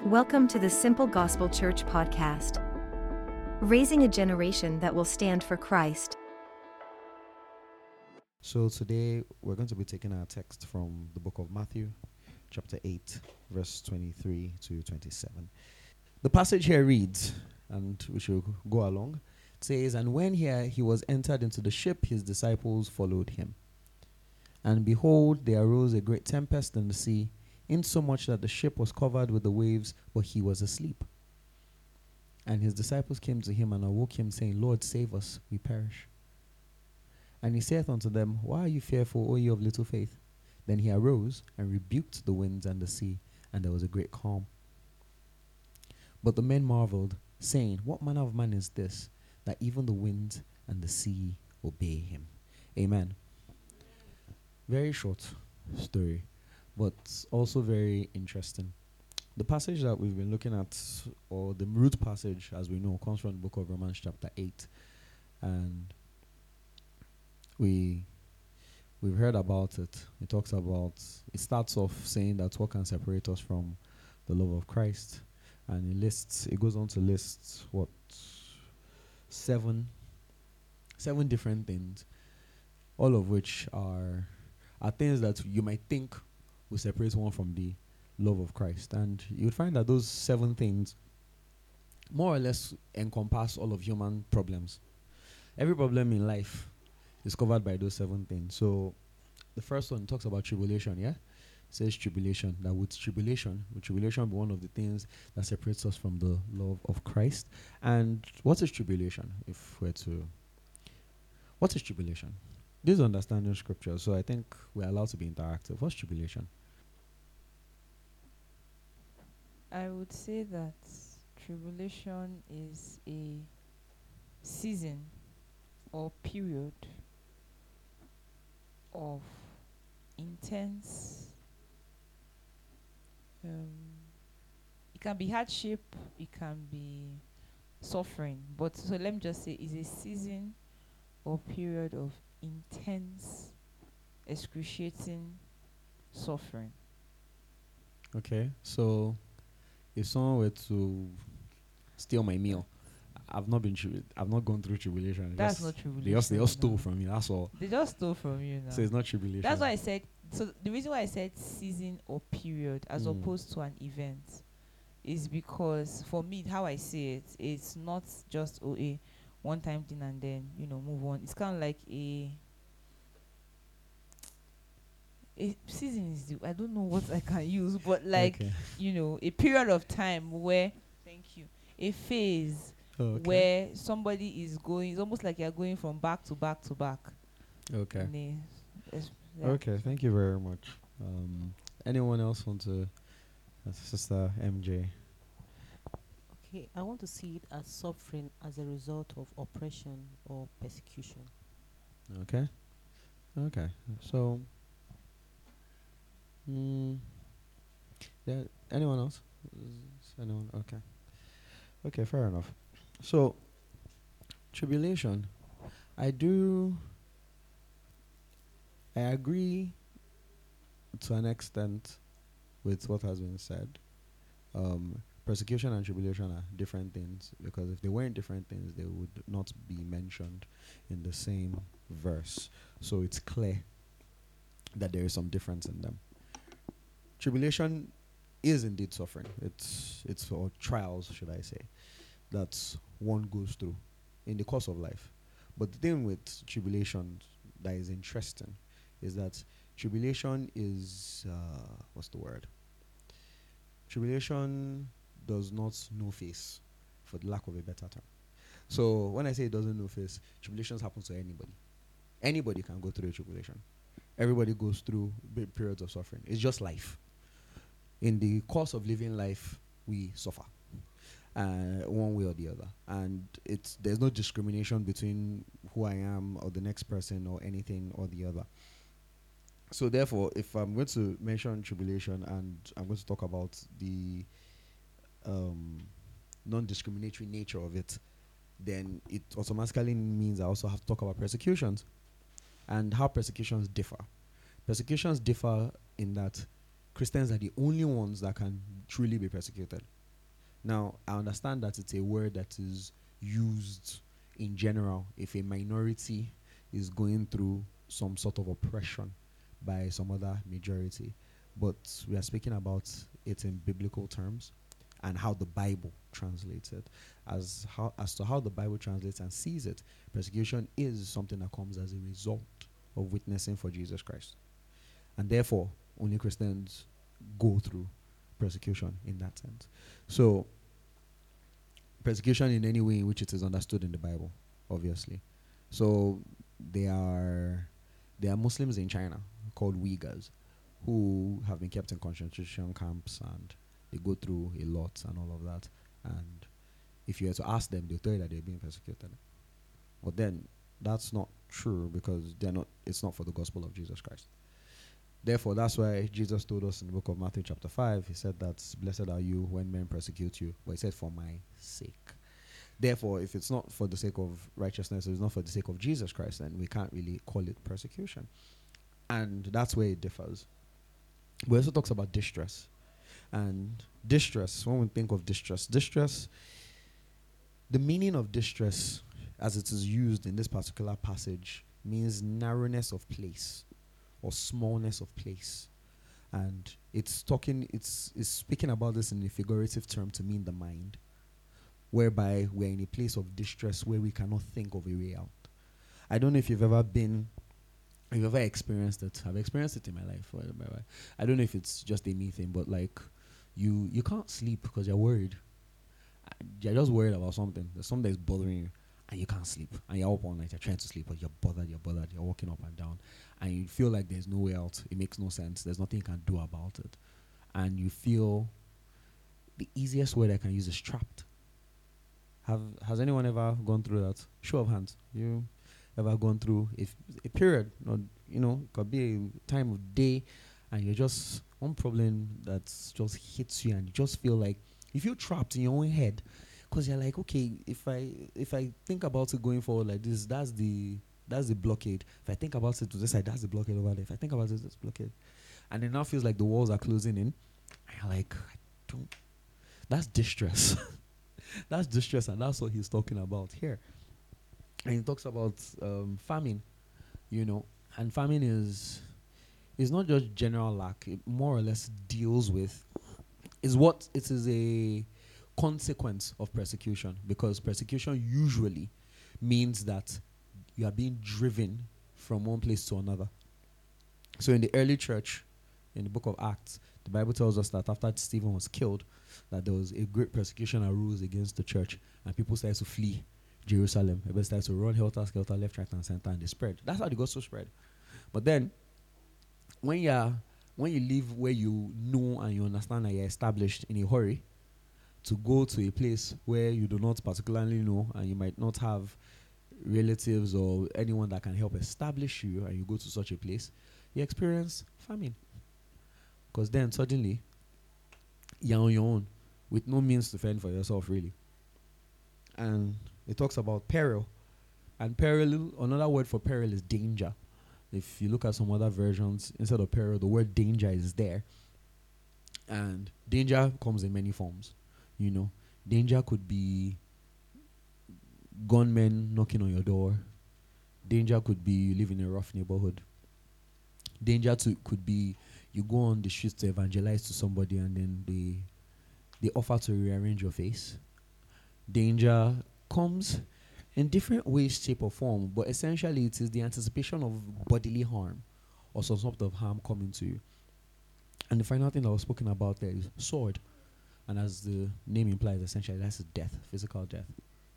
Welcome to the Simple Gospel Church podcast, raising a generation that will stand for Christ. So today we're going to be taking our text from the book of Matthew, chapter 8, verse 23 to 27. The passage here reads, and we should go along. It says, "And when he was entered into the ship, his disciples followed him. And behold, there arose a great tempest in the sea, insomuch that the ship was covered with the waves, but he was asleep. And his disciples came to him and awoke him, saying, Lord, save us, we perish. And he saith unto them, Why are you fearful, O ye of little faith? Then he arose and rebuked the winds and the sea, and there was a great calm. But the men marveled, saying, What manner of man is this, that even the winds and the sea obey him?" Amen. Very short story, but also very interesting. The passage that we've been looking at, or the root passage, as we know, comes from the book of Romans chapter 8. And we've heard about it. It starts off saying that what can separate us from the love of Christ. And it goes on to list seven different things, all of which are things that you might think will separate one from the love of Christ. And you'd find that those 7 things more or less encompass all of human problems. Every problem in life is covered by those 7 things. So the first one talks about tribulation, yeah? It says tribulation. That with tribulation be one of the things that separates us from the love of Christ. And what is tribulation? What is tribulation? This is understanding scripture, so I think we're allowed to be interactive. What's tribulation? I would say that tribulation is a season or period of intense, it can be hardship, it can be suffering, but so let me just say it's a season or period of intense, excruciating suffering. Okay, so if someone were to steal my meal, I've not gone through tribulation. That's not tribulation. They just stole from me. That's all. They just stole from you now. So it's not tribulation. That's why I said. So the reason why I said season or period as opposed to an event is because for me, how I see it, it's not just a one-time thing and then move on. It's kind of like a season is I don't know what I can use, but like a period of time where a phase where somebody is going. It's almost like you're going from back to back to back. Okay. Okay. Thank you very much. Anyone else want to? Sister MJ. Okay, I want to see it as suffering as a result of oppression or persecution. Okay. So, yeah. Anyone else? Anyone? Okay. Fair enough. So, tribulation. I agree to an extent with what has been said. Persecution and tribulation are different things, because if they weren't different things, they would not be mentioned in the same verse. So it's clear that there is some difference in them. Tribulation is indeed suffering. It's for trials, should I say, that one goes through in the course of life. But the thing with tribulation that is interesting is that tribulation is Tribulation does not know face, for the lack of a better term. So when I say it doesn't know face, tribulations happen to anybody. Anybody can go through a tribulation. Everybody goes through big periods of suffering. It's just life. In the course of living life, we suffer, one way or the other. And there's no discrimination between who I am or the next person or anything or the other. So therefore, if I'm going to mention tribulation and I'm going to talk about the non-discriminatory nature of it, then it automatically means I also have to talk about persecutions and how persecutions differ. Persecutions differ in that Christians are the only ones that can truly be persecuted. Now, I understand that it's a word that is used in general if a minority is going through some sort of oppression by some other majority. But we are speaking about it in biblical terms and how the Bible translates it. As to how the Bible translates and sees it, persecution is something that comes as a result of witnessing for Jesus Christ. And therefore, only Christians go through persecution in that sense. So, persecution in any way in which it is understood in the Bible, obviously. So, there are Muslims in China called Uyghurs who have been kept in concentration camps, and they go through a lot and all of that. And if you were to ask them, they'll tell you that they're being persecuted. But then that's not true, because it's not for the gospel of Jesus Christ. Therefore, that's why Jesus told us in the book of Matthew chapter 5, he said that blessed are you when men persecute you. But he said, for my sake. Therefore, if it's not for the sake of righteousness, it's not for the sake of Jesus Christ, then we can't really call it persecution. And that's where it differs. We also talks about distress. And distress, when we think of distress, the meaning of distress as it is used in this particular passage means narrowness of place or smallness of place. And it's speaking about this in a figurative term to mean the mind, whereby we're in a place of distress where we cannot think of a way out. I don't know if you've ever experienced it. I've experienced it in my life. I don't know if it's just a me thing, but like you can't sleep because you're worried. You're just worried about something. There's something that's bothering you, and you can't sleep. And you're up all night, you're trying to sleep, but you're bothered, you're walking up and down. And you feel like there's no way out. It makes no sense. There's nothing you can do about it. And you feel the easiest word I can use is trapped. Has anyone ever gone through that? Show of hands. You ever gone through a period, or, it could be a time of day, and you're just one problem that just hits you, and you just feel like you feel trapped in your own head, because you're like, okay, if I think about it going forward like this, that's the blockade. If I think about it to this side, that's the blockade over there. If I think about it, that's blockade. And it now feels like the walls are closing in. And you're like, that's distress. That's distress, and that's what he's talking about here. And he talks about famine, and famine is not just general lack. It more or less deals with it is a consequence of persecution, because persecution usually means that you are being driven from one place to another. So in the early church, in the book of Acts, the Bible tells us that after Stephen was killed, that there was a great persecution arose against the church, and people started to flee Jerusalem. Everybody started to run helter-skelter, left, right, and center, and they spread. That's how the gospel spread. But then, when you live where you know and you understand that you're established in a hurry, to go to a place where you do not particularly know, and you might not have relatives or anyone that can help establish you, and you go to such a place, you experience famine. Because then suddenly, you're on your own, with no means to fend for yourself, really. And it talks about peril. And peril, another word for peril is danger. If you look at some other versions, instead of peril, the word danger is there. And danger comes in many forms. Danger could be gunmen knocking on your door. Danger could be you live in a rough neighborhood. Danger could be you go on the streets to evangelize to somebody, and then they offer to rearrange your face. Danger comes in different ways, shape, or form, but essentially it is the anticipation of bodily harm or some sort of harm coming to you. And the final thing that was spoken about there is sword. And as the name implies, essentially that's death, physical death.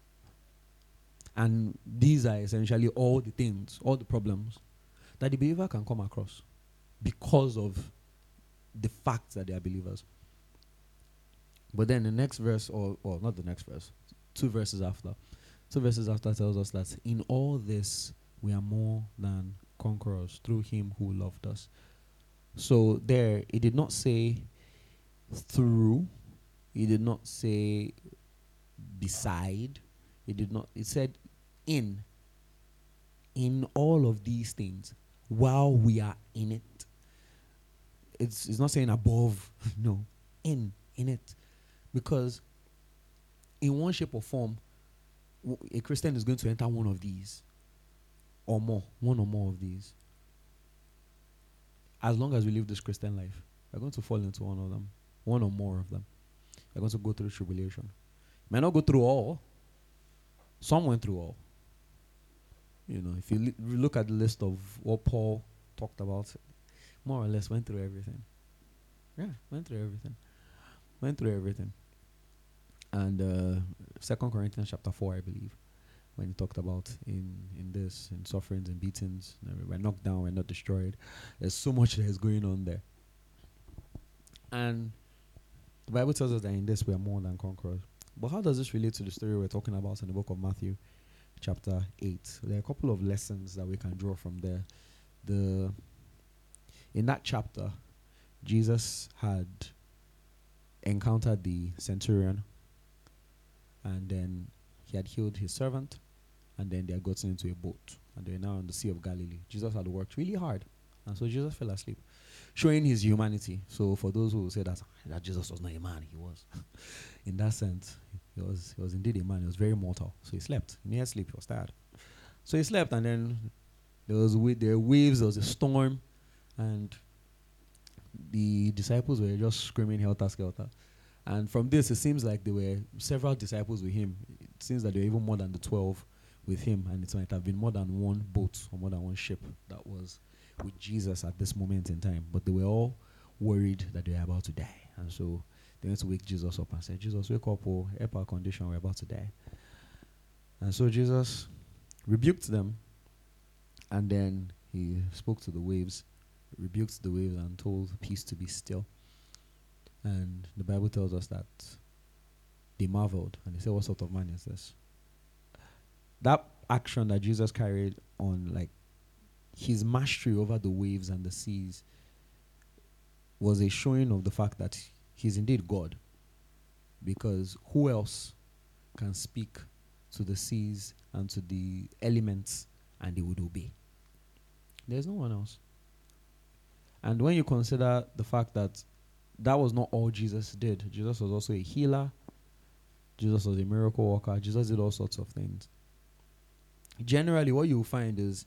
And these are essentially all the things, all the problems that the believer can come across because of the fact that they are believers. But then the next verse, or not the next verse, two verses after tells us that in all this we are more than conquerors through him who loved us. So there, it did not say through, it did not say beside, it said in all of these things, while we are in it. It's not saying above, no, in it. Because in one shape or form, a Christian is going to enter one of these or more, one or more of these. As long as we live this Christian life, we're going to fall into one of them, one or more of them. We're going to go through tribulation. May not go through all. Some went through all. You know, if you look at the list of what Paul talked about, more or less went through everything. Yeah, went through everything. Went through everything. And 2 Corinthians chapter 4, I believe, when he talked about in sufferings and beatings, we're knocked down, we're not destroyed. There's so much that is going on there. And the Bible tells us that in this we are more than conquerors. But how does this relate to the story we're talking about in the book of Matthew, chapter 8? There are a couple of lessons that we can draw from there. In that chapter, Jesus had encountered the centurion, and then he had healed his servant, and then they had gotten into a boat, and they were now on the Sea of Galilee. Jesus had worked really hard, and so Jesus fell asleep, showing his humanity. So for those who say that Jesus was not a man, he was. In that sense, he was indeed a man. He was very mortal. So he slept. Near sleep, he was tired. So he slept, and then there were waves, there was a storm, and the disciples were just screaming helter skelter. And from this, it seems like there were several disciples with him. It seems that there were even more than the 12 with him, and it might have been more than one boat or more than one ship that was with Jesus at this moment in time. But they were all worried that they were about to die. And so they went to wake Jesus up and said, Jesus, wake up, oh, help our condition, we're about to die. And so Jesus rebuked them, and then he spoke to the waves, rebuked the waves, and told peace to be still. And the Bible tells us that they marveled, and they said, what sort of man is this? That action that Jesus carried on, like his mastery over the waves and the seas, was a showing of the fact that he's indeed God. Because who else can speak to the seas and to the elements and they would obey? There's no one else. And when you consider the fact that that was not all Jesus did. Jesus was also a healer. Jesus was a miracle worker. Jesus did all sorts of things. Generally, what you'll find is,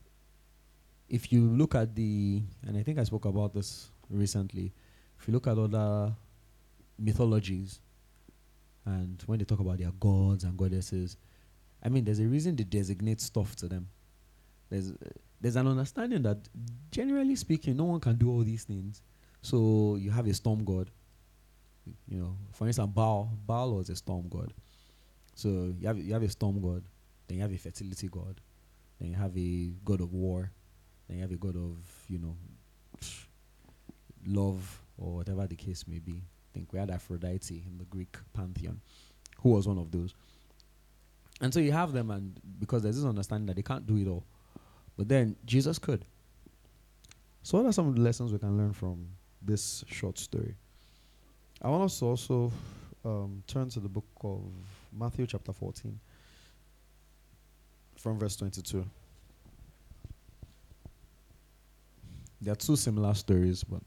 if you look at and I think I spoke about this recently, if you look at other mythologies, and when they talk about their gods and goddesses, I mean, there's a reason they designate stuff to them. There's an understanding that, generally speaking, no one can do all these things. So you have a storm god. You know, for instance, Baal was a storm god. So you have a storm god, then you have a fertility god, then you have a god of war, then you have a god of, love, or whatever the case may be. I think we had Aphrodite in the Greek pantheon, who was one of those. And so you have them, and because there's this understanding that they can't do it all. But then Jesus could. So what are some of the lessons we can learn from this short story? I want us to also turn to the book of Matthew chapter 14 from verse 22. There are two similar stories, but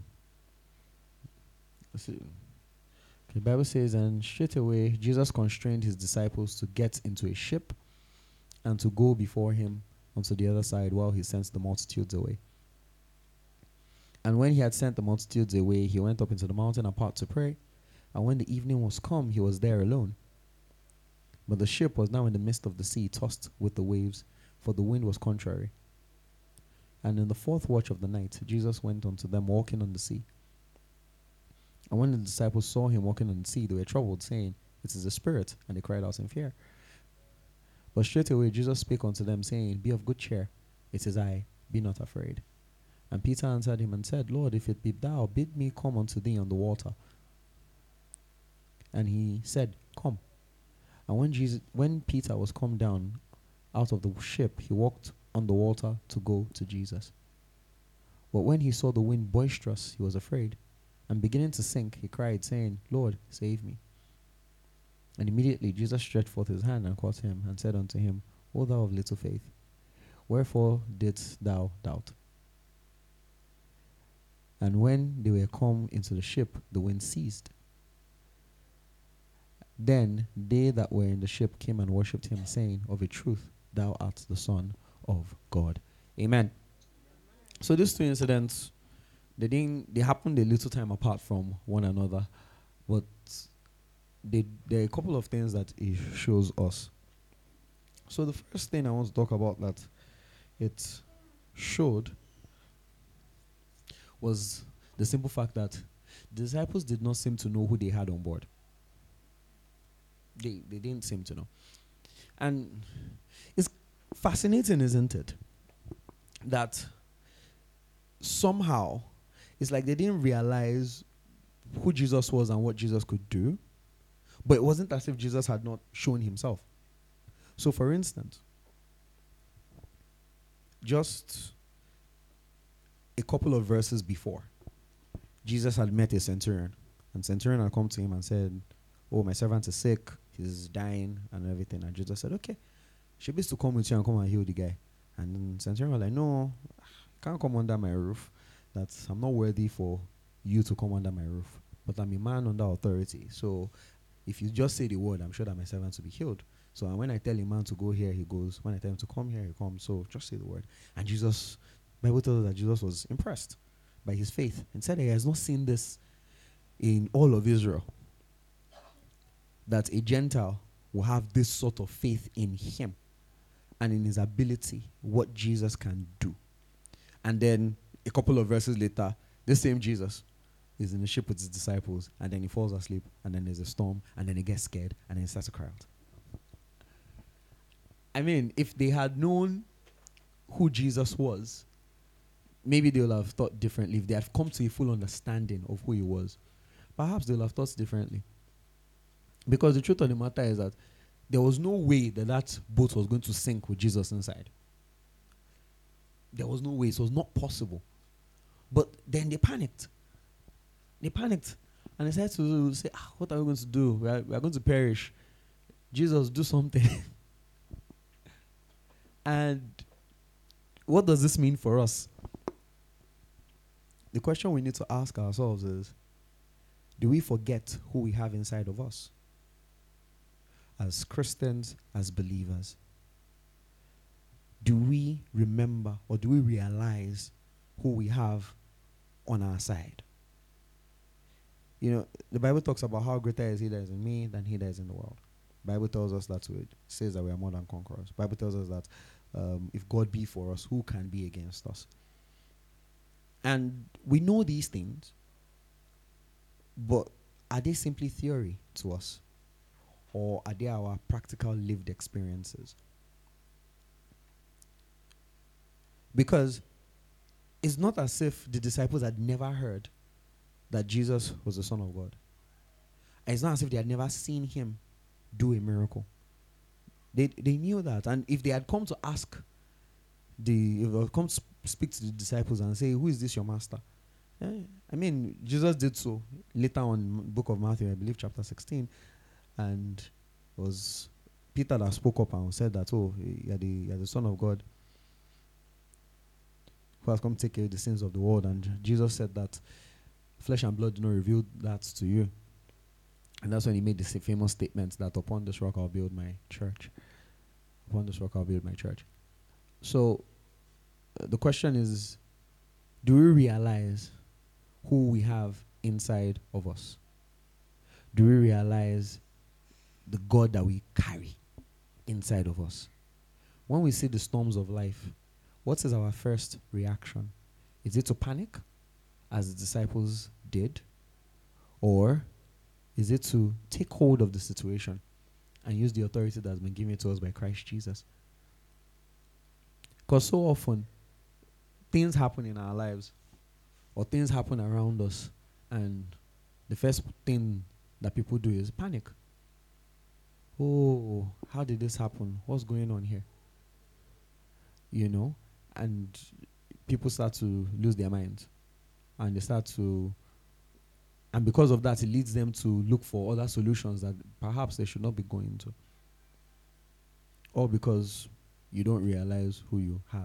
let's see. Okay, the Bible says, and straight away Jesus constrained his disciples to get into a ship and to go before him onto the other side while he sent the multitudes away. And when he had sent the multitudes away, he went up into the mountain apart to pray. And when the evening was come, he was there alone. But the ship was now in the midst of the sea, tossed with the waves, for the wind was contrary. And in the fourth watch of the night, Jesus went unto them walking on the sea. And when the disciples saw him walking on the sea, they were troubled, saying, It is a spirit, and they cried out in fear. But straightway Jesus spake unto them, saying, Be of good cheer, it is I, be not afraid. And Peter answered him and said, Lord, if it be thou, bid me come unto thee on the water. And he said, Come. And when Peter was come down out of the ship, he walked on the water to go to Jesus. But when he saw the wind boisterous, he was afraid. And beginning to sink, he cried, saying, Lord, save me. And immediately Jesus stretched forth his hand and caught him, and said unto him, O thou of little faith, wherefore didst thou doubt? And when they were come into the ship, the wind ceased. Then they that were in the ship came and worshipped him, saying, Of a truth, thou art the Son of God. Amen. So these two incidents, they happened a little time apart from one another, but there are a couple of things that it shows us. So the first thing I want to talk about that it showed was the simple fact that the disciples did not seem to know who they had on board. They didn't seem to know. And it's fascinating, isn't it? That somehow it's like they didn't realize who Jesus was and what Jesus could do, but it wasn't as if Jesus had not shown himself. So for instance, just a couple of verses before, Jesus had met a centurion, and centurion had come to him and said, "Oh, my servant is sick, he's dying and everything." And Jesus said, "Okay, she needs to come with you and come and heal the guy." And then centurion was like, "No, can't come under my roof. I'm not worthy for you to come under my roof. But I'm a man under authority. So if you just say the word, I'm sure that my servant will be healed. So when I tell a man to go here, he goes. When I tell him to come here, he comes. So just say the word." And Jesus, Bible tells us that Jesus was impressed by his faith and said that he has not seen this in all of Israel. That a Gentile will have this sort of faith in him and in his ability, what Jesus can do. And then a couple of verses later, this same Jesus is in the ship with his disciples, and then he falls asleep, and then there's a storm, and then he gets scared, and then he starts to cry out. I mean, if they had known who Jesus was, maybe they would have thought differently. If they have come to a full understanding of who he was, perhaps they would have thought differently. Because the truth of the matter is that there was no way that boat was going to sink with Jesus inside. There was no way. It was not possible. But then they panicked. They panicked. And they started to say, what are we going to do? We are going to perish. Jesus, do something. And what does this mean for us? The question we need to ask ourselves is, do we forget who we have inside of us? As Christians, as believers, do we remember or do we realize who we have on our side? You know, the Bible talks about how greater is he that is in me than he that is in the world. The Bible tells us that it says that we are more than conquerors. The Bible tells us that if God be for us, who can be against us? And we know these things, but are they simply theory to us? Or are they our practical lived experiences? Because it's not as if the disciples had never heard that Jesus was the Son of God. It's not as if they had never seen him do a miracle. They knew that. And if they had come to ask, if they had come to speak to the disciples and say, "Who is this your master?" I mean, Jesus did so later on in the book of Matthew, I believe chapter 16. And it was Peter that spoke up and said that, "Oh, you're the Son of God, who has come to take away the sins of the world." And Jesus said that flesh and blood did not reveal that to you. And that's when he made the famous statement that upon this rock I'll build my church. Upon this rock I'll build my church. So the question is, do we realize who we have inside of us? Do we realize the God that we carry inside of us? When we see the storms of life, what is our first reaction? Is it to panic, as the disciples did? Or is it to take hold of the situation and use the authority that has been given to us by Christ Jesus? Because so often, things happen in our lives, or things happen around us, and the first thing that people do is panic. Oh, how did this happen? What's going on here? You know? And people start to lose their minds. And they start to... And because of that, it leads them to look for other solutions that perhaps they should not be going to. Or because you don't realize who you have.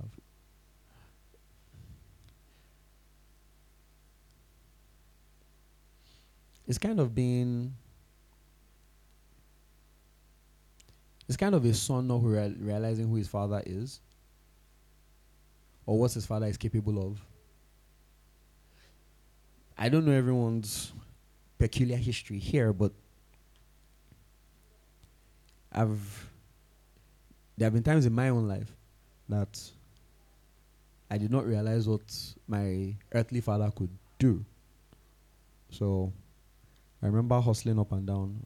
It's kind of been It's kind of a son not realizing who his father is or what his father is capable of. I don't know everyone's peculiar history here, but there have been times in my own life that I did not realize what my earthly father could do. So I remember hustling up and down,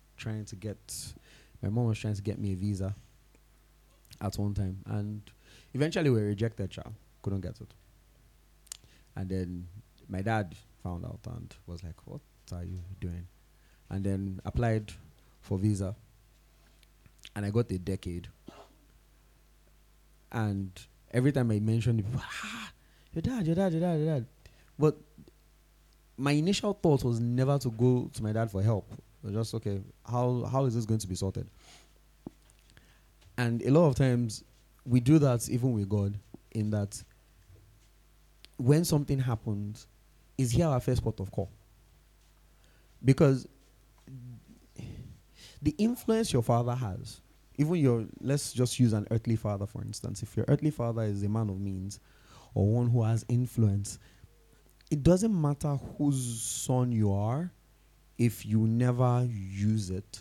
my mom was trying to get me a visa at one time, and eventually we were rejected, couldn't get it. And then my dad found out and was like, what are you doing? And then applied for visa, and I got a decade. And every time I mentioned it, your dad. But my initial thought was never to go to my dad for help. It was just, okay, how is this going to be sorted? And a lot of times we do that even with God, in that when something happens, is here our first port of call. Because the influence your father has, let's just use an earthly father, for instance. If your earthly father is a man of means or one who has influence, it doesn't matter whose son you are if you never use it.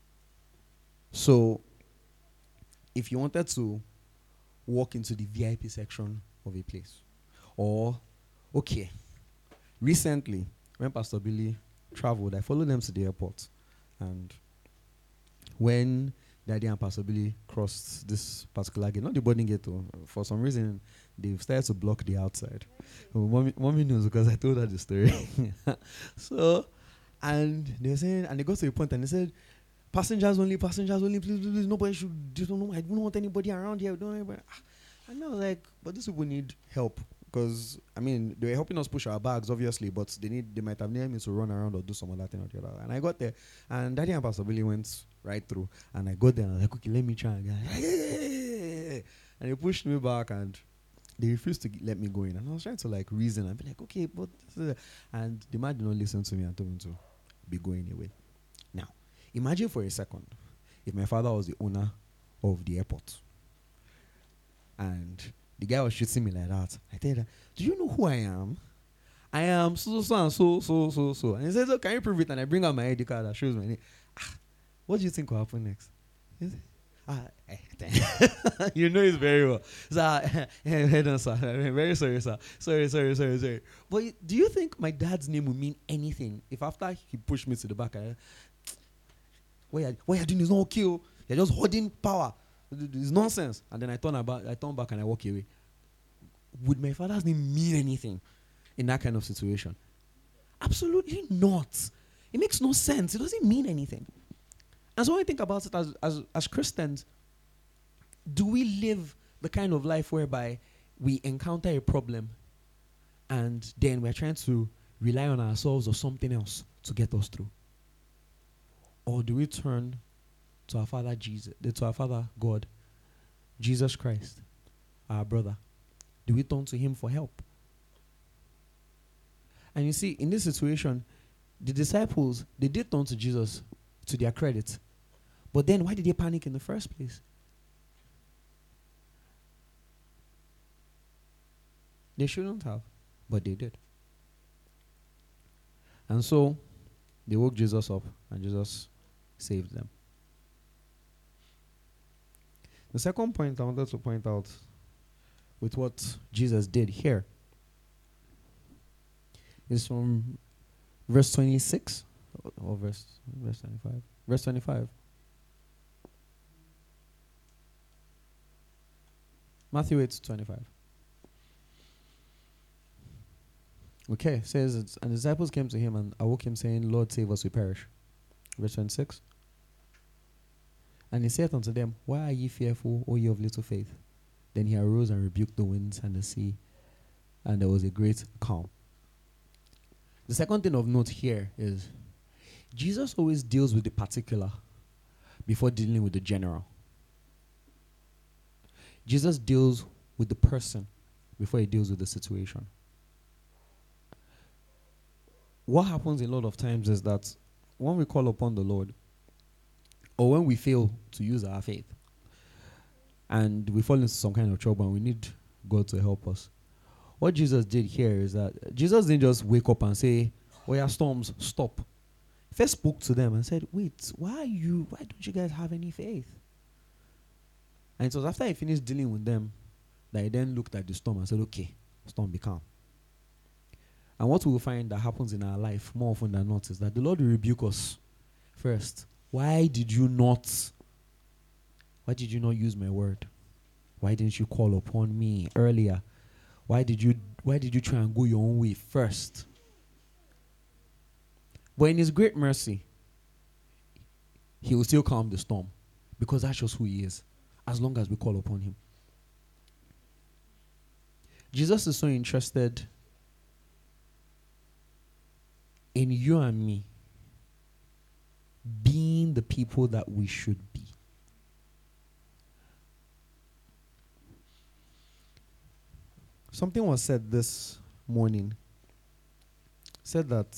So, if you wanted to walk into the VIP section of a place, or, okay, recently, when Pastor Billy traveled, I followed them to the airport. And when Daddy and Pastor Billy crossed this particular gate, not the boarding gate, for some reason, they've started to block the outside. Mommy knows because I told her the story. So, and they were saying, and they got to a point and they said, passengers only, please, nobody should, I don't want anybody around here. And I was like, but these people need help. Because, they were helping us push our bags, obviously, but they might have needed me to run around or do some other thing or the other. And I got there, and Daddy and Pastor Billy went right through. And I got there, and I was like, okay, let me try again. And they pushed me back, and they refused to let me go in. And I was trying to, reason and be like, okay, but... And the man did not listen to me and told me to be going away. Now, imagine for a second if my father was the owner of the airport. And the guy was shooting me like that. I tell him, do you know who I am? I am so. And he says, oh, can you prove it? And I bring out my ID card that shows my name. What do you think will happen next? You know it's very well. So, head on, sir. I'm very sorry, sir. Sorry. But do you think my dad's name will mean anything if after he pushed me to the back, what you're doing is not okay. You're just holding power. It's nonsense. And then I turn back and I walk away. Would my father's name mean anything in that kind of situation? Absolutely not. It makes no sense. It doesn't mean anything. And so when I think about it as Christians, do we live the kind of life whereby we encounter a problem and then we're trying to rely on ourselves or something else to get us through? Or do we turn to our Father God, Jesus Christ, our brother? Do we turn to him for help? And you see, in this situation, the disciples, they did turn to Jesus to their credit. But then why did they panic in the first place? They shouldn't have, but they did. And so they woke Jesus up and Jesus saved them. The second point I wanted to point out with what Jesus did here is from verse 26 or verse 25. Verse 25. Matthew 8:25. Okay, it says, and the disciples came to him and awoke him, saying, Lord, save us, we perish. Verse 26. And he said unto them, why are ye fearful, O ye of little faith? Then he arose and rebuked the winds and the sea, and there was a great calm. The second thing of note here is Jesus always deals with the particular before dealing with the general. Jesus deals with the person before he deals with the situation. What happens a lot of times is that when we call upon the Lord, or when we fail to use our faith and we fall into some kind of trouble and we need God to help us. What Jesus did here is that Jesus didn't just wake up and say, "Oh yeah, storms, stop." He first spoke to them and said, "Wait, why don't you guys have any faith?" And it was after he finished dealing with them that he then looked at the storm and said, "Okay, storm, be calm." And what we will find that happens in our life more often than not is that the Lord will rebuke us first. Why did you not use my word? Why didn't you call upon me earlier? Why did you try and go your own way first? But in his great mercy, he will still calm the storm, because that's just who he is, as long as we call upon him. Jesus is so interested in you and me being the people that we should be. Something was said this morning. Said that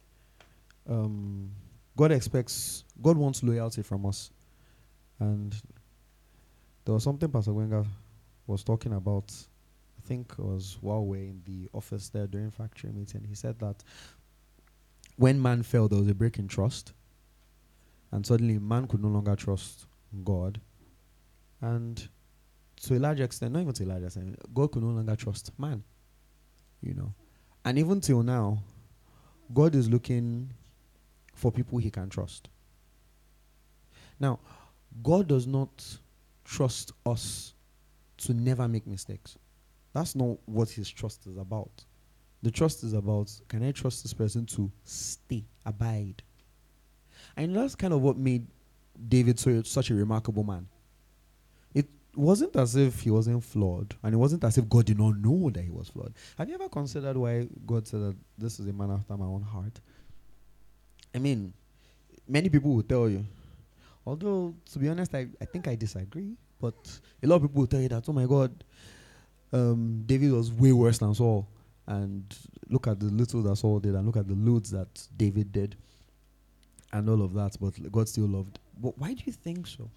God wants loyalty from us. And there was something Pastor Gwenga was talking about. I think it was while we're in the office there during factory meeting. He said that when man fell, there was a break in trust. And suddenly man could no longer trust God. And to a large extent, not even to a large extent, God could no longer trust man. And even till now, God is looking for people he can trust. Now, God does not trust us to never make mistakes. That's not what his trust is about. The trust is about, can I trust this person to stay, abide? And that's kind of what made David such a remarkable man. It wasn't as if he wasn't flawed, and it wasn't as if God did not know that he was flawed. Have you ever considered why God said that this is a man after my own heart? I mean, many people will tell you, although, to be honest, I think I disagree, but a lot of people will tell you that, oh my God, David was way worse than Saul, and look at the little that Saul did, and look at the loads that David did, and all of that, but God still loved. But why do you think so?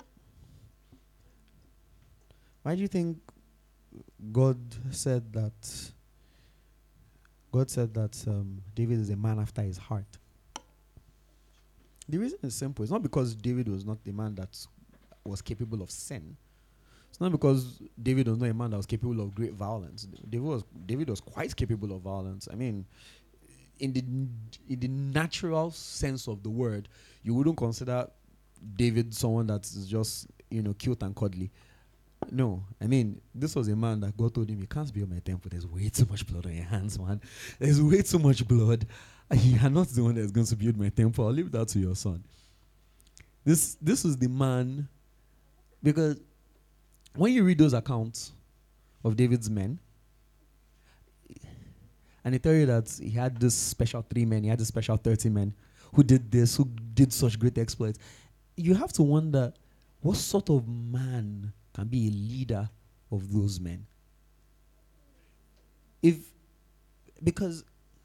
Why do you think God said that David is a man after his heart? The reason is simple. It's not because David was not the man that was capable of sin. It's not because David was not a man that was capable of great violence. David was quite capable of violence. I mean, in the natural sense of the word, you wouldn't consider David someone that's just, cute and cuddly. No, I mean, this was a man that God told him, "You can't build my temple. There's way too much blood on your hands, man. There's way too much blood. You are not the one that's going to build my temple. I'll leave that to your son." This was the man, because when you read those accounts of David's men, and they tell you that he had this special 3 men, he had this special 30 men who did this, who did such great exploits, you have to wonder, what sort of man can be a leader of those men? Because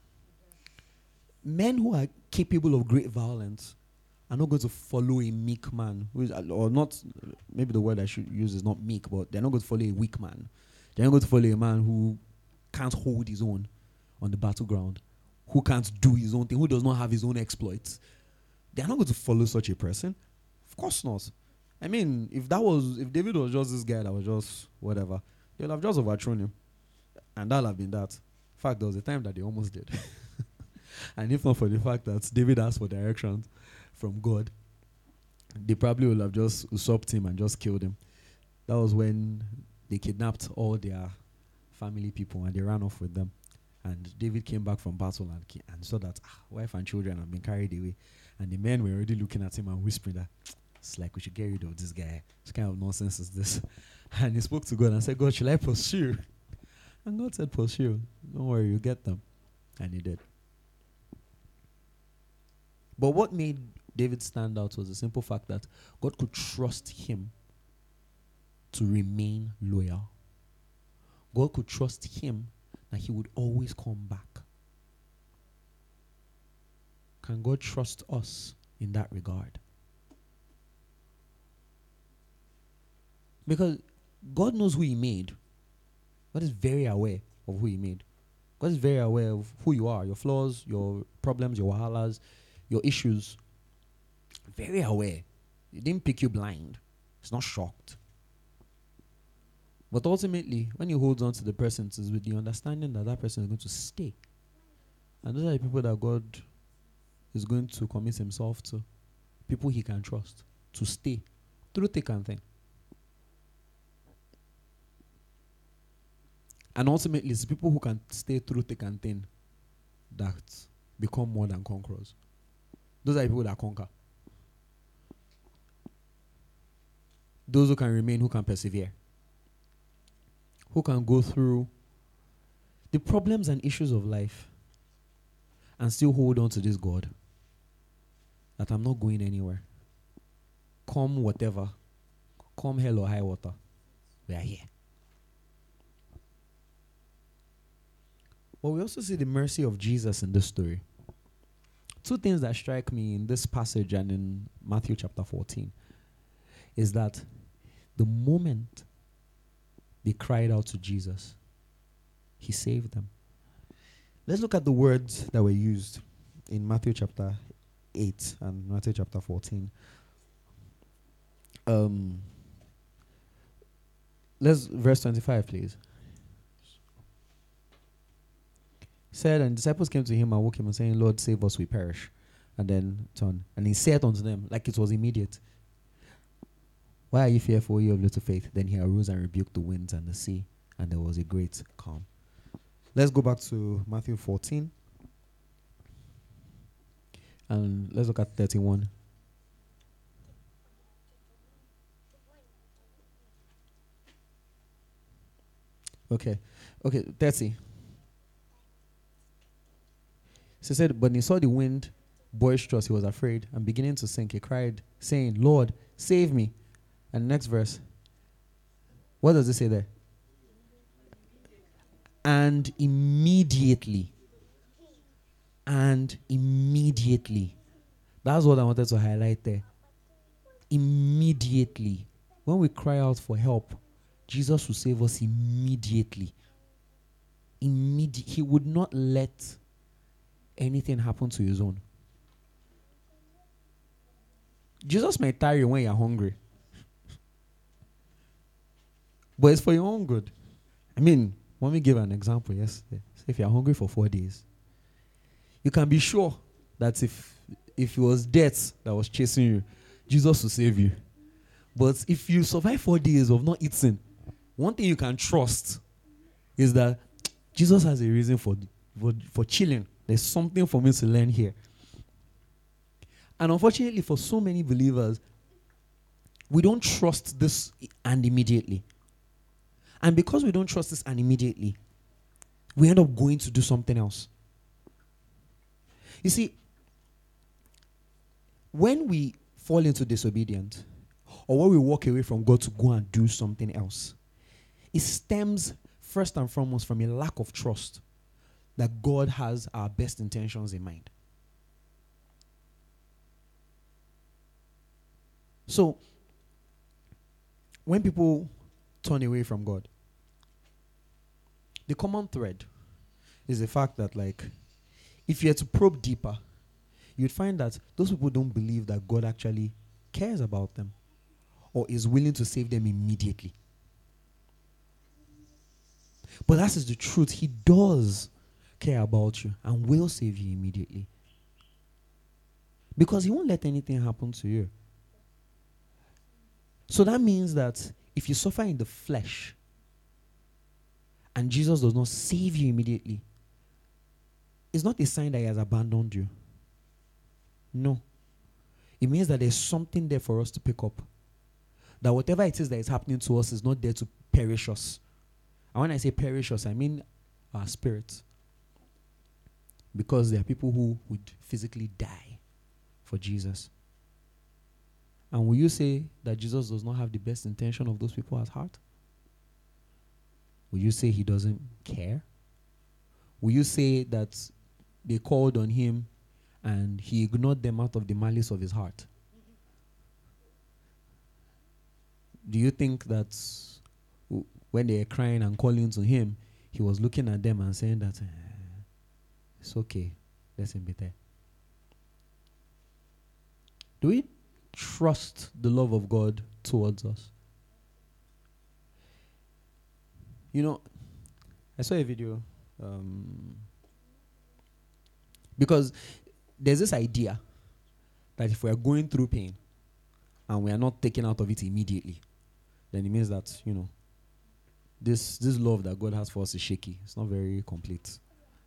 men who are capable of great violence are not going to follow a meek man, or not, maybe the word I should use is not meek, but they're not going to follow a weak man. They're not going to follow a man who can't hold his own on the battleground, who can't do his own thing, who does not have his own exploits. They're not going to follow such a person. Of course not. I mean, if David was just this guy that was just whatever, they'll have just overthrown him. And that'll have been that. In fact, there was a time that they almost did. And if not for the fact that David asked for directions from God, they probably would have just usurped him and just killed him. That was when they kidnapped all their family people and they ran off with them. And David came back from battle and saw that wife and children had been carried away. And the men were already looking at him and whispering that, it's like we should get rid of this guy. What kind of nonsense is this? And he spoke to God and said, God, shall I pursue? And God said, pursue. Don't worry, you get them. And he did. But what made David stand out was the simple fact that God could trust him to remain loyal. God could trust him that he would always come back. Can God trust us in that regard? Because God knows who he made. God is very aware of who he made. God is very aware of who you are, your flaws, your problems, your wahalas, your issues. Very aware. He didn't pick you blind. He's not shocked. But ultimately, when he holds on to the person, it's with the understanding that that person is going to stay. And those are the people that God is going to commit himself to. People he can trust to stay through thick and thin. And ultimately, it's people who can stay through thick and thin that become more than conquerors. Those are the people that conquer. Those who can remain, who can persevere. Who can go through the problems and issues of life and still hold on to this God. That I'm not going anywhere. Come whatever. Come hell or high water. We are here. But we also see the mercy of Jesus in this story. Two things that strike me in this passage and in Matthew chapter 14 is that the moment they cried out to Jesus, he saved them. Let's look at the words that were used in Matthew chapter 8 and Matthew chapter 14. Verse 25, please. Said, and disciples came to him and woke him and saying, Lord, save us, we perish. And then turn. And he said unto them, like it was immediate, why are you fearful, you of little faith? Then he arose and rebuked the winds and the sea, and there was a great calm. Let's go back to Matthew 14. And let's look at 31. Okay, 30. So he said, but when he saw the wind boisterous, he was afraid, and beginning to sink, he cried, saying, Lord, save me. And next verse. What does it say there? And immediately. That's what I wanted to highlight there. Immediately. When we cry out for help, Jesus will save us immediately. He would not let anything happen to his own. Jesus might tire you when you're hungry. But it's for your own good. I mean, let me give an example yesterday. So if you're hungry for 4 days, you can be sure that if it was death that was chasing you, Jesus will save you. But if you survive 4 days of not eating, one thing you can trust is that Jesus has a reason for chilling. There's something for me to learn here. And unfortunately, for so many believers, we don't trust this and immediately. And because we don't trust this and immediately, we end up going to do something else. You see, when we fall into disobedience, or when we walk away from God to go and do something else, it stems first and foremost from a lack of trust that God has our best intentions in mind. So, when people turn away from God, the common thread is the fact that, like, if you had to probe deeper, you'd find that those people don't believe that God actually cares about them or is willing to save them immediately. But that is the truth. He does care about you and will save you immediately. Because he won't let anything happen to you. So that means that if you suffer in the flesh and Jesus does not save you immediately, it's not a sign that he has abandoned you. No. It means that there's something there for us to pick up. That whatever it is that is happening to us is not there to perish us. And when I say perish us, I mean our spirit. Because there are people who would physically die for Jesus. And will you say that Jesus does not have the best intention of those people at heart? Will you say he doesn't care? Will you say that they called on him and he ignored them out of the malice of his heart? Do you think that when they were crying and calling to him, he was looking at them and saying that it's okay, let him be there? Do we trust the love of God towards us? You know, I saw a video because there's this idea that if we are going through pain and we are not taken out of it immediately, then it means that, you know, this love that God has for us is shaky. It's not very complete.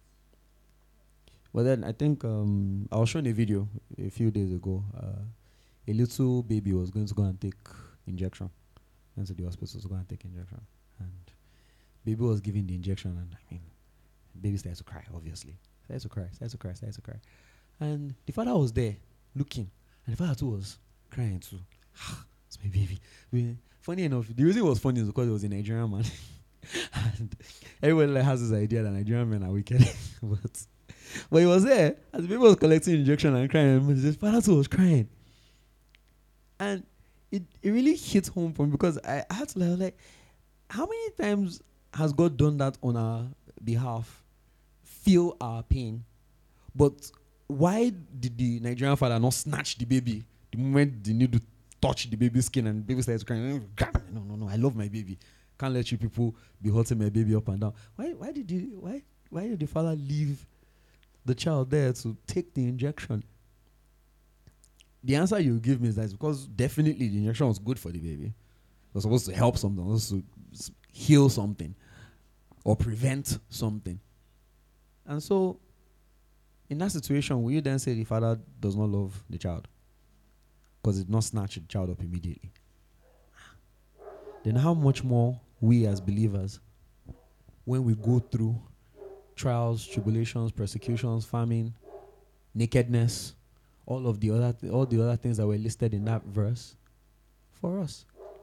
But then I think I was showing a video a few days ago. A little baby was going to go and take injection. Went to the hospital to go and take injection. And baby was giving the injection, and I mean, baby started to cry, obviously. Started to cry. And the father was there looking, and the father too was crying too. It's my baby. Funny enough, the reason it was funny is because it was a Nigerian man. And everyone like has this idea that Nigerian men are wicked. but he was there, as the baby was collecting injection and crying, and his father too was crying. And it really hit home for me, because I had to like, how many times has God done that on our behalf? Feel our pain. But why did the Nigerian father not snatch the baby the moment they need to touch the baby's skin, and the baby starts crying? No, I love my baby. Can't let you people be hurting my baby up and down. Why did the father leave the child there to take the injection? The answer you give me is that it's because definitely the injection was good for the baby. It was supposed to help something, it was supposed to heal something or prevent something. And so, in that situation, will you then say the father does not love the child because it did not snatch the child up immediately? Then how much more we as believers, when we go through trials, tribulations, persecutions, famine, nakedness, all the other things that were listed in that verse for us?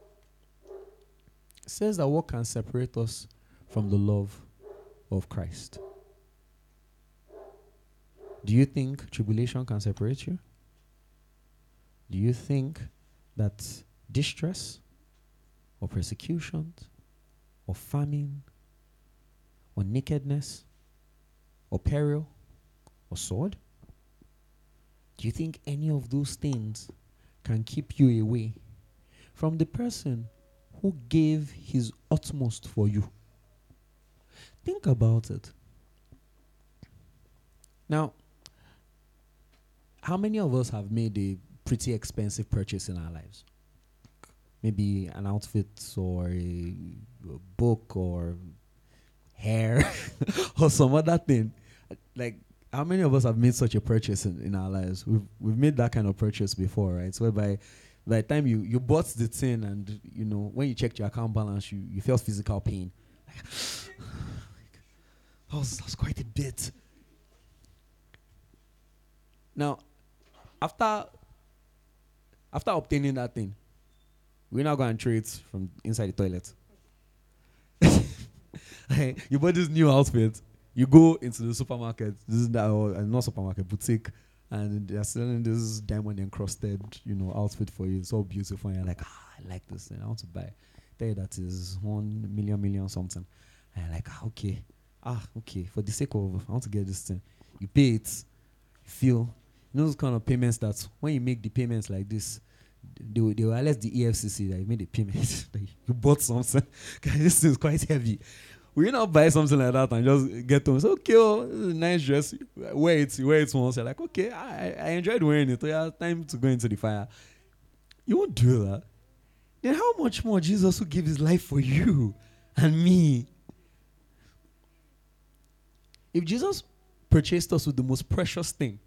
It says that what can separate us from the love of Christ? Do you think tribulation can separate you? Do you think that distress or persecutions or famine or nakedness or peril or sword, do you think any of those things can keep you away from the person who gave his utmost for you? Think about it. Now, how many of us have made a pretty expensive purchase in our lives? Maybe an outfit or a book or hair or some other thing. Like, how many of us have made such a purchase in our lives? We've made that kind of purchase before, right? So by the time you bought the thing, and you know, when you checked your account balance, you felt physical pain. That was quite a bit. Now, after obtaining that thing, we're now going to throw it from inside the toilet. You bought this new outfit. You go into the supermarket. This is that, or not supermarket, boutique, and they're selling this diamond encrusted, outfit for you. It's all beautiful. And you're like, I like this thing. I want to buy. Tell you that is 1 million something. And you're like, okay. For the sake of, I want to get this thing. You pay it. You feel, those kind of payments that when you make the payments like this, they will alert the EFCC that you made a payment. That you bought something. This thing is quite heavy. Will you not buy something like that and just get to say, okay, this is a nice dress. Wear it once. You're like, okay, I enjoyed wearing it. So yeah, time to go into the fire. You won't do that. Then how much more Jesus, who gave his life for you and me? If Jesus purchased us with the most precious thing,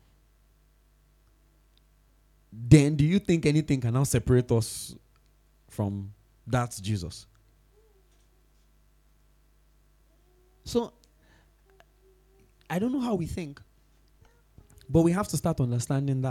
then do you think anything can now separate us from that Jesus? So, I don't know how we think, but we have to start understanding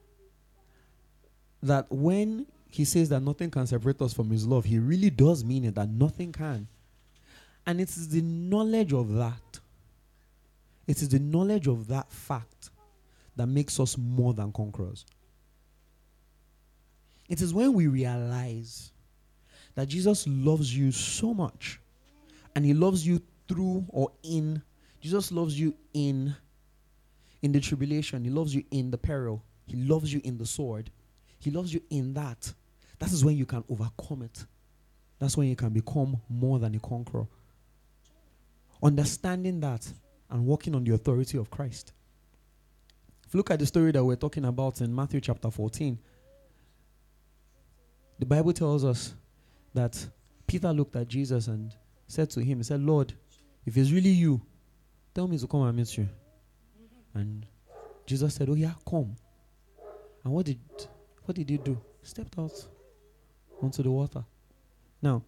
that when he says that nothing can separate us from his love, he really does mean it, that nothing can. And it is the knowledge of that. It is the knowledge of that fact that makes us more than conquerors. It is when we realize that Jesus loves you so much, and he loves you through or in. Jesus loves you in the tribulation. He loves you in the peril. He loves you in the sword. He loves you in that. That is when you can overcome it. That's when you can become more than a conqueror. Understanding that and walking on the authority of Christ. If you look at the story that we're talking about in Matthew chapter 14, the Bible tells us that Peter looked at Jesus and said to him, he said, Lord, if it's really you, tell me to come and meet you. And Jesus said, oh yeah, come. And what did he do? He stepped out onto the water. Now,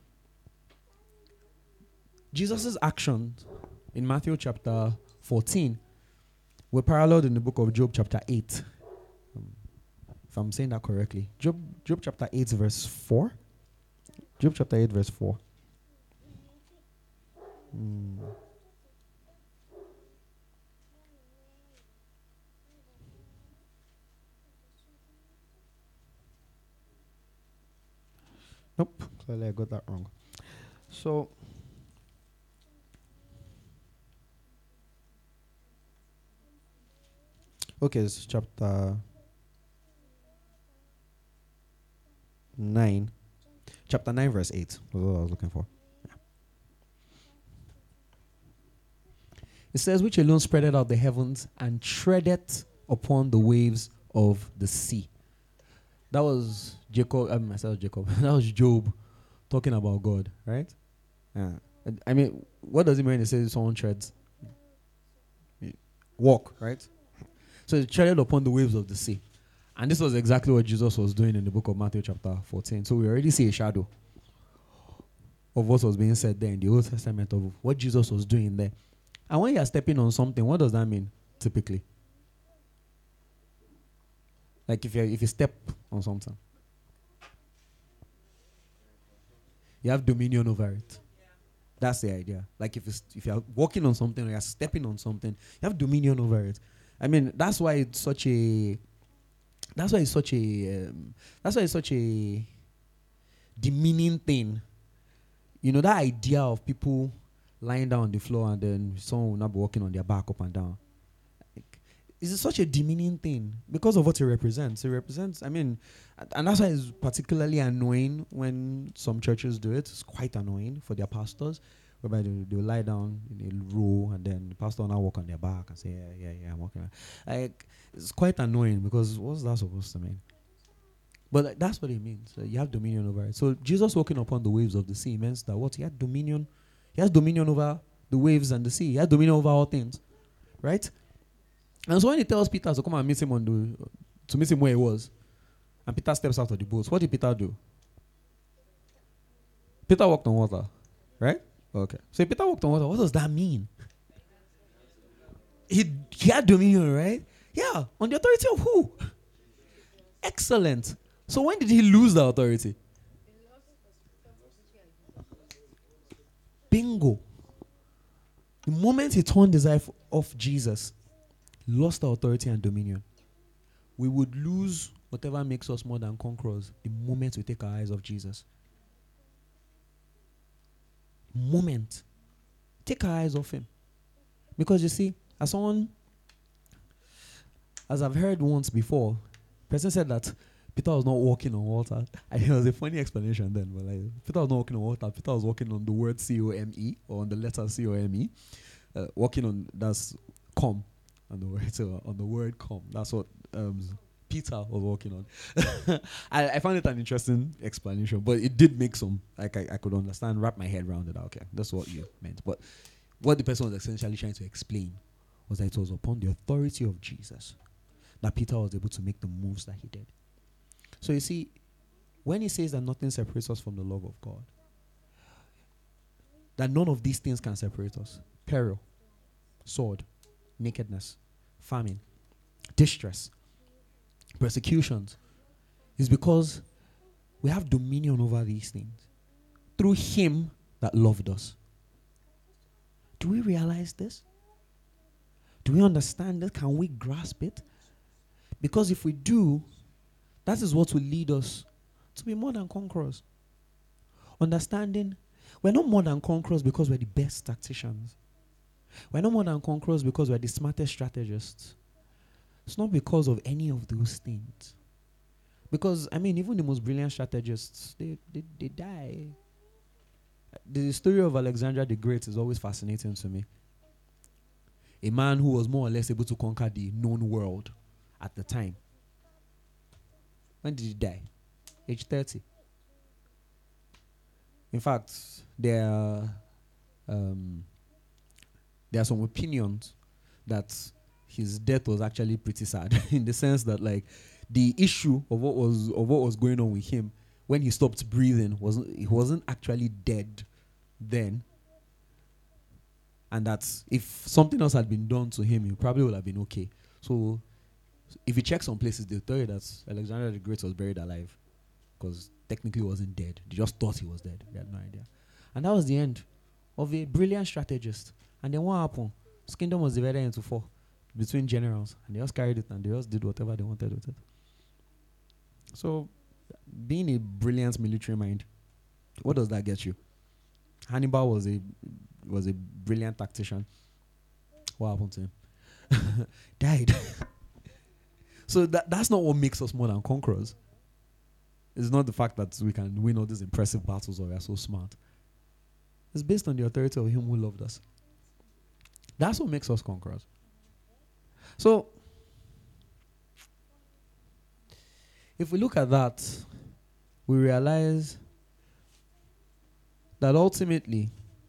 Jesus' actions in Matthew chapter 14 were paralleled in the book of Job chapter 8. If I'm saying that correctly. Job chapter 8 verse 4. Job chapter 8 verse 4. Nope, clearly I got that wrong. So, okay, it's chapter 9. Chapter 9 verse 8 was what I was looking for. Yeah. It says, which alone spreaded out the heavens and treadeth upon the waves of the sea. That was Jacob. That was Job talking about God, right? Yeah. I mean, what does it mean when it says someone treads? Walk, right? So he treaded upon the waves of the sea. And this was exactly what Jesus was doing in the book of Matthew chapter 14. So we already see a shadow of what was being said there in the Old Testament, of what Jesus was doing there. And when you are stepping on something, what does that mean typically? Like if you step on something, you have dominion over it. That's the idea. Like if you're walking on something or you're stepping on something, you have dominion over it. I mean, that's why it's such a demeaning thing. You know, that idea of people lying down on the floor and then someone will not be walking on their back up and down. It's such a demeaning thing because of what it represents. It represents, I mean, and that's why it's particularly annoying when some churches do it. It's quite annoying for their pastors, whereby they lie down in a row and then the pastor will now walk on their back and say, yeah, I'm walking. Like, it's quite annoying because what's that supposed to mean? But that's what it means. You have dominion over it. So Jesus walking upon the waves of the sea means that what? He had dominion. He has dominion over the waves and the sea. He has dominion over all things. Right? And so when he tells Peter to come and meet him to meet him where he was, and Peter steps out of the boat, what did Peter do? Peter walked on water. Right? Okay. So if Peter walked on water, what does that mean? He had dominion, right? Yeah. On the authority of who? Excellent. So when did he lose the authority? Bingo. The moment he turned his eye off Jesus, he lost the authority and dominion. We would lose whatever makes us more than conquerors the moment we take our eyes off Jesus. Moment. Take our eyes off him. Because you see, as I've heard once before, the person said that Peter was not walking on water. And it was a funny explanation then, but like, Peter was not walking on water. Peter was walking on the word C-O-M-E, or on the letter C-O-M-E. Walking on, that's come, on the word come. That's what Peter was walking on. I found it an interesting explanation, but it did make some, like I could understand, wrap my head around it. Okay, that's what you meant. But what the person was essentially trying to explain was that it was upon the authority of Jesus that Peter was able to make the moves that he did. So you see, when he says that nothing separates us from the love of God, that none of these things can separate us. Peril, sword, nakedness, famine, distress, persecutions, is because we have dominion over these things through him that loved us. Do we realize this? Do we understand it? Can we grasp it? Because if we do, that is what will lead us to be more than conquerors. Understanding we're not more than conquerors because we're the best tacticians. We're not more than conquerors because we're the smartest strategists. It's not because of any of those things. Because, even the most brilliant strategists, they die. The story of Alexander the Great is always fascinating to me. A man who was more or less able to conquer the known world at the time. When did he die? Age 30. In fact, there are some opinions that his death was actually pretty sad in the sense that, like, the issue of what was going on with him when he stopped breathing he wasn't actually dead then, and that if something else had been done to him, he probably would have been okay. So if you check some places, they'll tell you that Alexander the Great was buried alive because technically he wasn't dead. They just thought he was dead. They had no idea. And that was the end of a brilliant strategist. And then what happened? His kingdom was divided into 4 between generals, and they just carried it and they just did whatever they wanted with it. So, being a brilliant military mind, what does that get you? Hannibal was a brilliant tactician. What happened to him? Died. So that's not what makes us more than conquerors. It's not the fact that we can win all these impressive battles or we are so smart. It's based on the authority of him who loved us. That's what makes us conquerors. So, if we look at that, we realize that ultimately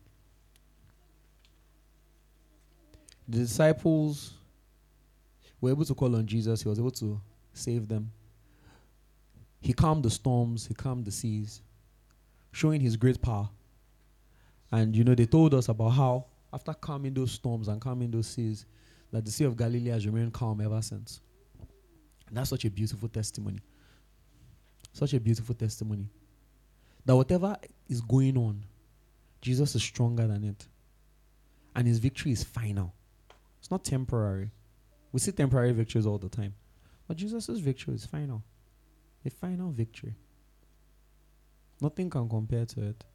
the disciples were able to call on Jesus. He was able to save them. He calmed the storms. He calmed the seas, showing his great power. And, they told us about how, after calming those storms and calming those seas, that the Sea of Galilee has remained calm ever since. And that's such a beautiful testimony. Such a beautiful testimony. That whatever is going on, Jesus is stronger than it. And his victory is final. It's not temporary. We see temporary victories all the time. But Jesus' victory is final. A final victory. Nothing can compare to it.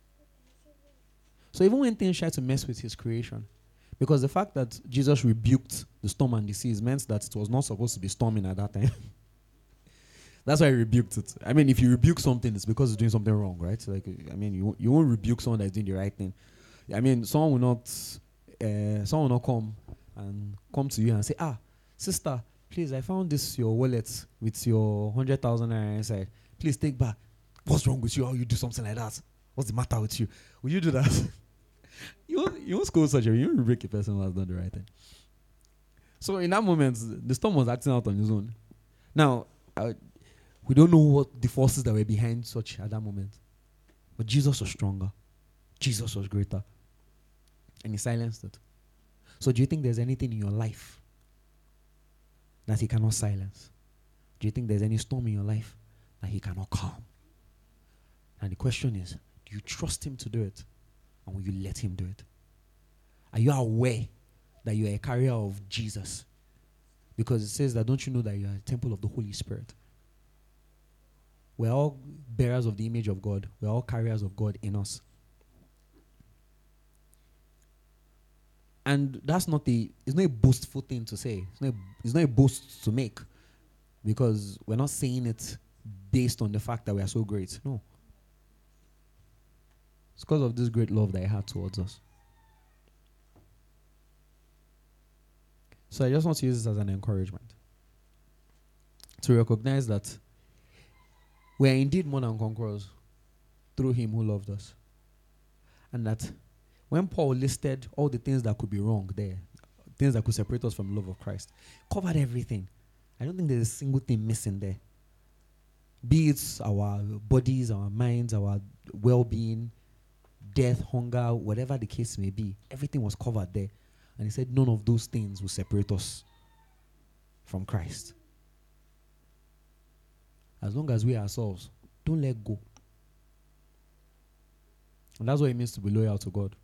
So even when things try to mess with his creation, because the fact that Jesus rebuked the storm and the seas meant that it was not supposed to be storming at that time. That's why he rebuked it. If you rebuke something, it's because it's doing something wrong, right? Like, you won't rebuke someone that's doing the right thing. Someone will not come to you and say, sister, please, I found your wallet with your 100,000 naira inside. Please take back. What's wrong with you? How you do something like that? What's the matter with you? Will you do that? You won't scold such a way. You won't rebuke a person who has done the right thing. So in that moment, the storm was acting out on his own. Now, we don't know what the forces that were behind such at that moment. But Jesus was stronger. Jesus was greater. And he silenced it. So do you think there's anything in your life that he cannot silence? Do you think there's any storm in your life that he cannot calm? And the question is, do you trust him to do it? And will you let him do it? Are you aware that you are a carrier of Jesus? Because it says that, don't you know that you are a temple of the Holy Spirit? We're all bearers of the image of God. We're all carriers of God in us. And it's not a boastful thing to say. It's not a boast to make. Because we're not saying it based on the fact that we are so great. No. It's because of this great love that he had towards us. So I just want to use this as an encouragement. To recognize that we are indeed more than conquerors through him who loved us. And that when Paul listed all the things that could be wrong there, things that could separate us from the love of Christ, covered everything. I don't think there's a single thing missing there. Be it our bodies, our minds, our well-being, death, hunger, whatever the case may be, everything was covered there. And he said none of those things will separate us from Christ. As long as we ourselves don't let go. And that's what it means to be loyal to God.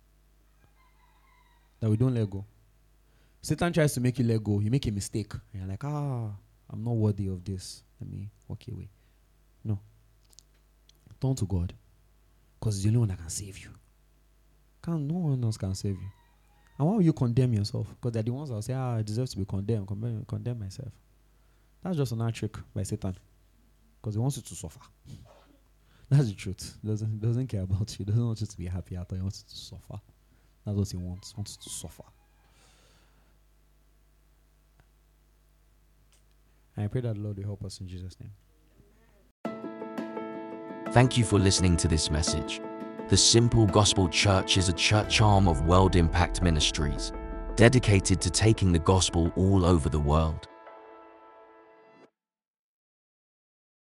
That we don't let go. Satan tries to make you let go. You make a mistake. And you're like, I'm not worthy of this. Let me walk away. No. Turn to God. Because it's the only one that can save you. No one else can save you. And why will you condemn yourself? Because they're the ones that will say, I deserve to be condemned, condemn myself. That's just another trick by Satan. Because he wants you to suffer. That's the truth. Doesn't care about you. Doesn't want you to be happy at all. He wants you to suffer. That's what he wants. He wants you to suffer. And I pray that the Lord will help us in Jesus' name. Thank you for listening to this message. The Simple Gospel Church is a church arm of World Impact Ministries, dedicated to taking the gospel all over the world.